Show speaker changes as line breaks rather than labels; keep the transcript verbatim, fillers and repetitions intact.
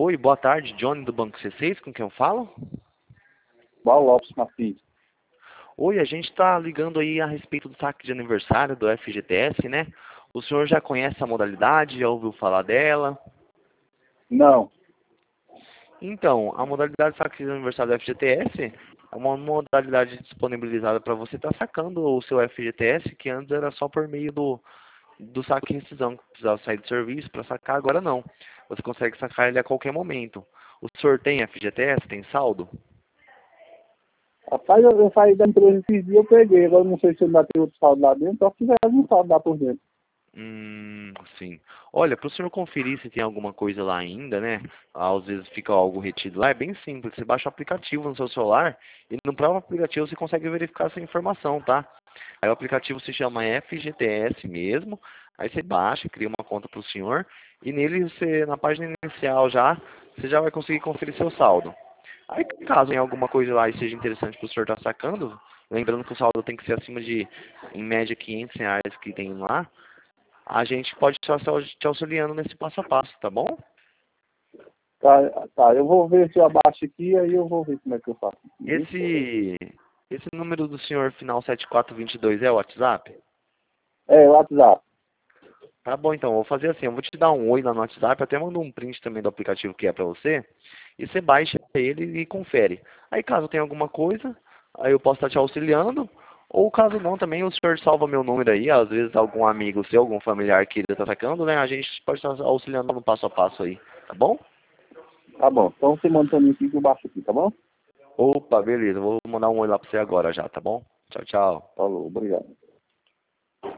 Oi, boa tarde, Johnny do Banco C seis, com quem eu falo?
Paulo Lopes Martins.
Oi, a gente está ligando aí a respeito do saque de aniversário do F G T S, né? O senhor já conhece a modalidade, já ouviu falar dela?
Não.
Então, a modalidade de saque de aniversário do F G T S é uma modalidade disponibilizada para você estar sacando o seu F G T S, que antes era só por meio do, do saque e rescisão, que precisava sair do serviço para sacar, agora não. Você consegue sacar ele a qualquer momento. O senhor tem F G T S, tem saldo?
Rapaz, eu, eu saí da empresa esses dias, eu peguei. Agora eu não sei se ainda tem outro saldo lá dentro, só se tiver algum saldo lá por dentro.
Hum, sim. Olha, para o senhor conferir se tem alguma coisa lá ainda, né? Às vezes fica algo retido lá, é bem simples. Você baixa o aplicativo no seu celular e no próprio aplicativo você consegue verificar essa informação, tá? Aí o aplicativo se chama F G T S mesmo. Aí você baixa, cria uma conta para o senhor e nele você, na página inicial já, você já vai conseguir conferir seu saldo. Aí caso tenha alguma coisa lá e seja interessante para o senhor estar sacando, lembrando que o saldo tem que ser acima de, em média, quinhentos reais que tem lá, a gente pode estar te auxiliando nesse passo a passo, tá bom?
Tá, tá, eu vou ver se eu abaixo aqui, aí eu vou ver como é que eu faço.
Esse, esse número do senhor final sete quatro dois dois é o WhatsApp?
É, o WhatsApp.
Tá bom, então, eu vou fazer assim, eu vou te dar um oi lá no WhatsApp, até mando um print também do aplicativo que é pra você, e você baixa ele e confere. Aí caso tenha alguma coisa, aí eu posso estar te auxiliando, ou caso não, também o senhor salva meu número aí, às vezes algum amigo seu, algum familiar que ele está sacando, né, a gente pode estar auxiliando no passo a passo aí, tá bom?
Tá bom, então você manda pra mim aqui que eu baixo aqui, tá bom?
Opa, beleza, vou mandar um oi lá pra você agora já, tá bom? Tchau, tchau.
Falou, obrigado.